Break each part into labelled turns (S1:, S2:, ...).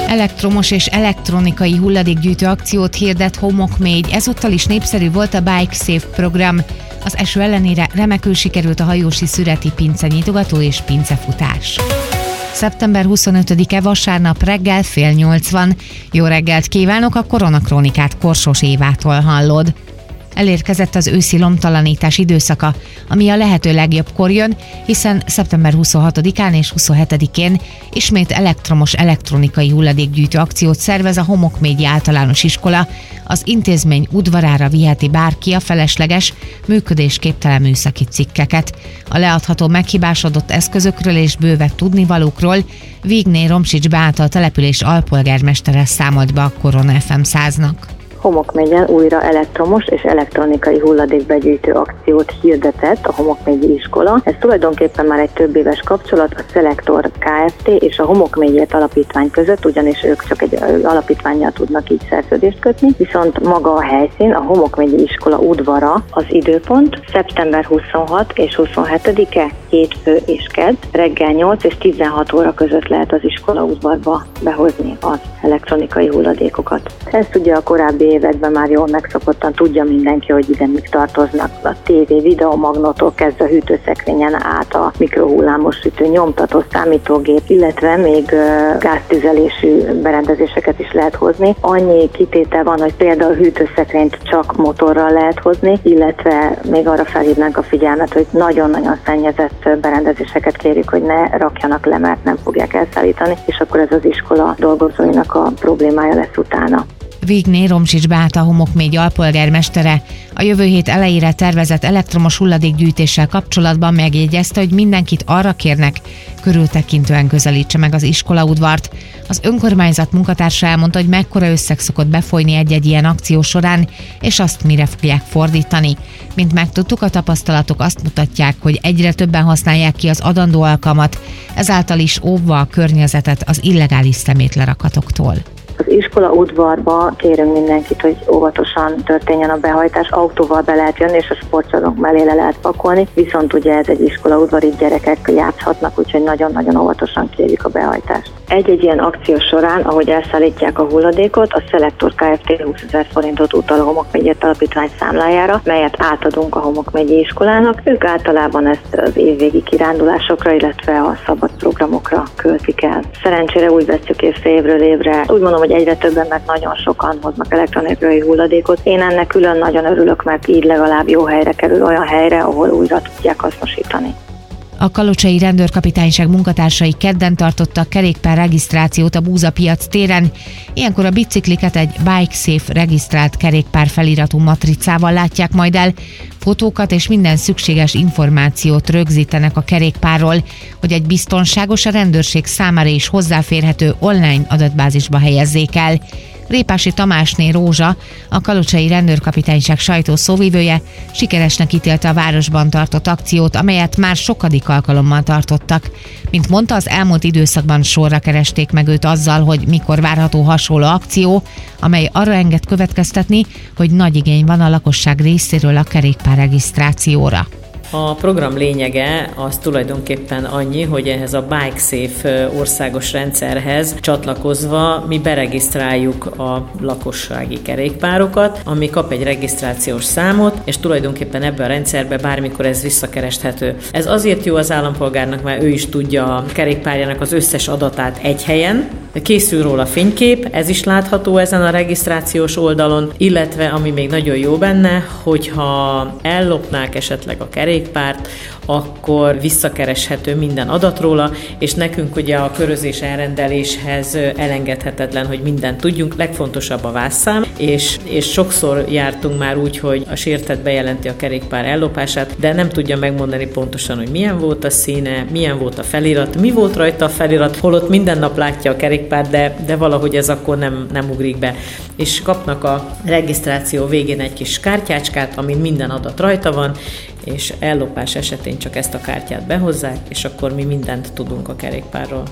S1: Elektromos és elektronikai hulladékgyűjtő akciót hirdet Homokmégy, ezúttal is népszerű volt a Bike Safe program. Az eső ellenére remekül sikerült a hajósi szüreti pincenyitogató és pincefutás. Szeptember 25-e vasárnap reggel 7:30 van. Jó reggelt kívánok, a Koronakrónikát Korsós Évától hallod. Elérkezett az őszi lomtalanítás időszaka, ami a lehető legjobbkor jön, hiszen szeptember 26-án és 27-én ismét elektromos elektronikai hulladékgyűjtő akciót szervez a Homokmégyi Általános Iskola. Az intézmény udvarára viheti bárki a felesleges, működésképtelen műszaki cikkeket. A leadható meghibásodott eszközökről és bővebb tudnivalókról Vigné Romsics Beáta, a település alpolgármestere számolt be a Korona FM 100-nak.
S2: Homokmégyen újra elektromos és elektronikai hulladékbegyűjtő akciót hirdetett a Homokmégyi Iskola. Ez tulajdonképpen már egy több éves kapcsolat a Szelektor Kft. És a Homokmégyért Alapítvány között, ugyanis ők csak egy alapítvánnyal tudnak így szerződést kötni, viszont maga a helyszín, a Homokmégyi Iskola udvara, az időpont szeptember 26 és 27-e, hétfő és kedd, reggel 8 és 16 óra között lehet az iskola udvarba behozni az elektronikai hulladékokat. Ezt ugye a korábbi években már jól megszokottan tudja mindenki, hogy ide mik tartoznak. A tévé, videomagnótól kezdve a hűtőszekrényen át a mikrohullámos sütő, nyomtató számítógép, illetve még gáztüzelésű berendezéseket is lehet hozni. Annyi kitétel van, hogy például a hűtőszekrényt csak motorral lehet hozni, illetve még arra felhívnánk a figyelmet, hogy nagyon-nagyon szennyezett berendezéseket kérjük, hogy ne rakjanak le, mert nem fogják elszállítani, és akkor ez az iskola dolgozóinak a problémája lesz utána.
S1: Vigné Romsics Beáta, Homokmégy alpolgármestere a jövő hét elejére tervezett elektromos hulladékgyűjtéssel kapcsolatban megjegyezte, hogy mindenkit arra kérnek, körültekintően közelítse meg az iskolaudvart. Az önkormányzat munkatársa elmondta, hogy mekkora összeg szokott befolyni egy-egy ilyen akció során, és azt mire fogják fordítani. Mint megtudtuk, a tapasztalatok azt mutatják, hogy egyre többen használják ki az adandó alkalmat, ezáltal is óvva a környezetet az illegális szemétlerakatoktól.
S2: Az iskola udvarba kérünk mindenkit, hogy óvatosan történjen a behajtás, autóval be lehet jönni, és a sportcsarnok mellé le lehet pakolni, viszont ugye ez egy iskola udvar, így gyerekek játszhatnak, úgyhogy nagyon-nagyon óvatosan kérjük a behajtást. Egy-egy ilyen akció során, ahogy elszállítják a hulladékot, a Szelektor Kft. 20 000 forintot utal a Homokmégyért Alapítvány számlájára, melyet átadunk a Homokmégyi Iskolának. Ők általában ezt az évvégi kirándulásokra, illetve a szabad programokra költik el. Szerencsére úgy vesszük évről évre. Úgy mondom, hogy egyre többen, mert nagyon sokan hoznak elektronikai hulladékot. Én ennek külön nagyon örülök, mert így legalább jó helyre kerül, olyan helyre, ahol újra tudják hasznosítani.
S1: A kalocsai rendőrkapitányság munkatársai kedden tartottak kerékpár regisztrációt a Búzapiac téren. Ilyenkor a bicikliket egy Bike Safe regisztrált kerékpár feliratú matricával látják majd el. Fotókat és minden szükséges információt rögzítenek a kerékpárról, hogy egy biztonságos, a rendőrség számára is hozzáférhető online adatbázisba helyezzék el. Répási Tamásné Rózsa, a kalocsai rendőrkapitányság sajtószóvivője sikeresnek ítélte a városban tartott akciót, amelyet már sokadik alkalommal tartottak. Mint mondta, az elmúlt időszakban sorra keresték meg őt azzal, hogy mikor várható hasonló akció, amely arra enged következtetni, hogy nagy igény van a lakosság részéről a kerékpárregisztrációra.
S3: A program lényege az tulajdonképpen annyi, hogy ehhez a Bike Safe országos rendszerhez csatlakozva mi beregisztráljuk a lakossági kerékpárokat, ami kap egy regisztrációs számot, és tulajdonképpen ebben a rendszerben bármikor ez visszakereshető. Ez azért jó az állampolgárnak, mert ő is tudja a kerékpárjának az összes adatát egy helyen, készül róla fénykép, ez is látható ezen a regisztrációs oldalon, illetve ami még nagyon jó benne, hogyha ellopnák esetleg a kerékpárt, akkor visszakereshető minden adat róla, és nekünk ugye a körözés elrendeléshez elengedhetetlen, hogy mindent tudjunk, legfontosabb a vásszám, és sokszor jártunk már úgy, hogy a sértett bejelenti a kerékpár ellopását, de nem tudja megmondani pontosan, hogy milyen volt a színe, milyen volt a felirat, mi volt rajta a felirat, holott minden nap látja a kerékpár, de valahogy ez akkor nem ugrik be. És kapnak a regisztráció végén egy kis kártyácskát, amin minden adat rajta van, és ellopás esetén csak ezt a kártyát behozzák, és akkor mi mindent tudunk a kerékpárról.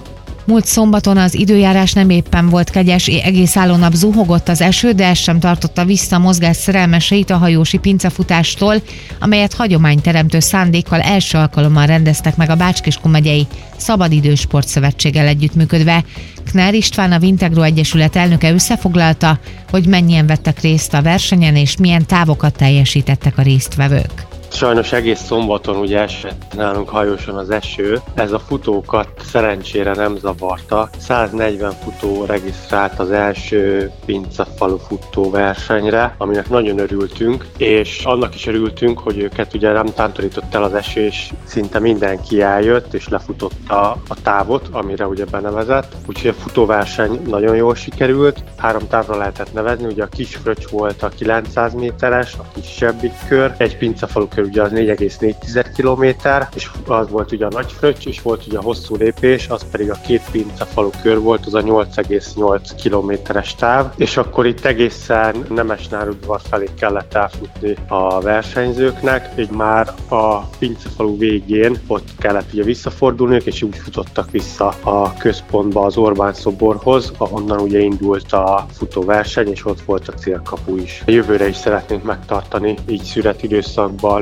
S1: Múlt szombaton az időjárás nem éppen volt kegyes, egész álló nap zuhogott az eső, de ez sem tartotta vissza a mozgás szerelmeseit a hajósi pincefutástól, amelyet hagyományteremtő szándékkal első alkalommal rendeztek meg a Bács-Kiskun megyei Szabadidős Sportszövetséggel együttműködve. Knár István, a Vintegro Egyesület elnöke összefoglalta, hogy mennyien vettek részt a versenyen és milyen távokat teljesítettek a résztvevők.
S4: Sajnos egész szombaton ugye esett nálunk hajóson az eső, ez a futókat szerencsére nem zavarta. 140 futó regisztrált az első Pincefalu futóversenyre, aminek nagyon örültünk, és annak is örültünk, hogy őket ugye nem tántorított el az eső, és szinte mindenki eljött, és lefutotta a távot, amire ugye benevezett. Úgyhogy a futóverseny nagyon jól sikerült, 3 távra lehetett nevezni, ugye a kis fröccs volt a 900 méteres, a kisebbik kör, egy Pincefalu kör ugye az 4,4 km, és az volt ugye a nagy fröccs, és volt ugye a hosszú lépés, az pedig a 2 Pincefalu kör volt, az a 8,8 kilométeres táv, és akkor itt egészen Nemesnárudvar felé kellett elfutni a versenyzőknek, így már a Pincefalu végén ott kellett ugye visszafordulniuk, és úgy futottak vissza a központba, az Orbán szoborhoz, ahonnan ugye indult a futóverseny, és ott volt a célkapu is. A jövőre is szeretnénk megtartani így szüretidőszakban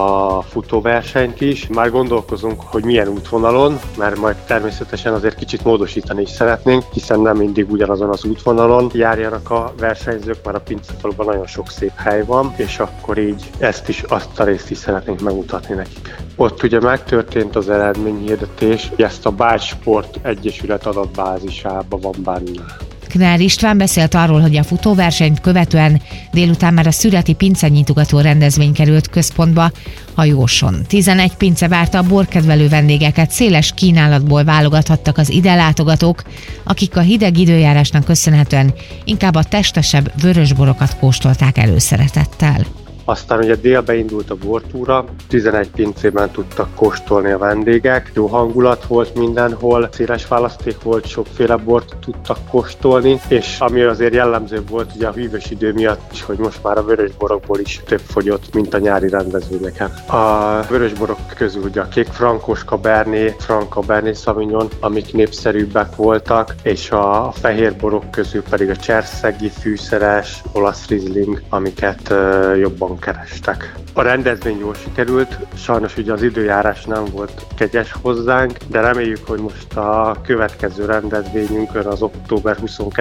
S4: a futóversenyt is. Már gondolkozunk, hogy milyen útvonalon, mert majd természetesen azért kicsit módosítani is szeretnénk, hiszen nem mindig ugyanazon az útvonalon járjanak a versenyzők, mert a Pincefaluban nagyon sok szép hely van, és akkor így azt a részt is szeretnénk megmutatni nekik. Ott ugye megtörtént az eredményhirdetés, ezt a Bács Sport Egyesület adatbázisában van benne.
S1: Knár István beszélt arról, hogy a futóversenyt követően délután már a szüreti pincenyitogató rendezvény került központba hajóson. 11 pince várta a borkedvelő vendégeket, széles kínálatból válogathattak az ide látogatók, akik a hideg időjárásnak köszönhetően inkább a testesebb vörösborokat kóstolták előszeretettel.
S4: Aztán ugye délbe indult a bortúra, 11 pincében tudtak kóstolni a vendégek, jó hangulat volt mindenhol, széles választék volt, sokféle bort tudtak kóstolni, és ami azért jellemző volt ugye a hűvös idő miatt is, hogy most már a vörösborokból is több fogyott, mint a nyári rendezvényeken. A vörösborok közül ugye a kék frankos Cabernet, Franc Cabernet Sauvignon, amik népszerűbbek voltak, és a fehér borok közül pedig a cserszegi, fűszeres, olasz Riesling, amiket jobban kerestek. A rendezvény jól sikerült, sajnos ugye az időjárás nem volt kegyes hozzánk, de reméljük, hogy most a következő rendezvényünkön, az október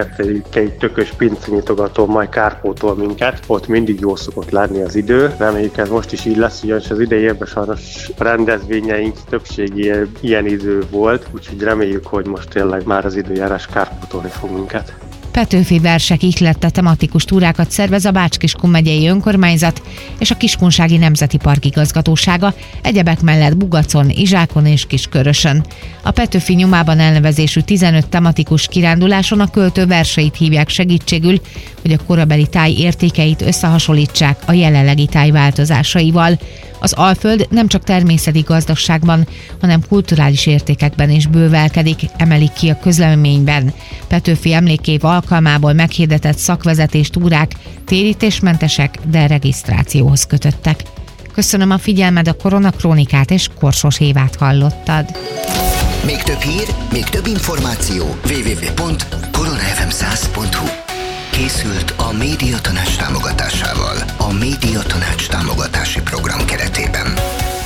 S4: 22-i tökös pincenyitogató majd kárpótol minket, ott mindig jól szokott lenni az idő. Reméljük ez most is így lesz, ugyanis az idei évben sajnos a rendezvényeink többsége ilyen idő volt, úgyhogy reméljük, hogy most tényleg már az időjárás kárpótolni fog minket.
S1: Petőfi versek ihlette tematikus túrákat szervez a Bács-Kiskun megyei önkormányzat és a Kiskunsági Nemzeti Park igazgatósága, egyebek mellett Bugacon, Izsákon és Kiskörösön. A Petőfi nyomában elnevezésű 15 tematikus kiránduláson a költő verseit hívják segítségül, hogy a korabeli táj értékeit összehasonlítsák a jelenlegi táj változásaival. Az Alföld nem csak természeti gazdagságban, hanem kulturális értékekben is bővelkedik, emelik ki a közleményben. Petőfi emlékév alkalmából meghirdetett szakvezetés túrák térítésmentesek, de regisztrációhoz kötöttek. Köszönöm a figyelmed, a Koronakrónikát és Korsos Évát hallottad.
S5: Még több hír, még több információ www.koronafm100.hu. Készült a Médiatanács támogatásával, a Médiatanács támogatási program keretében.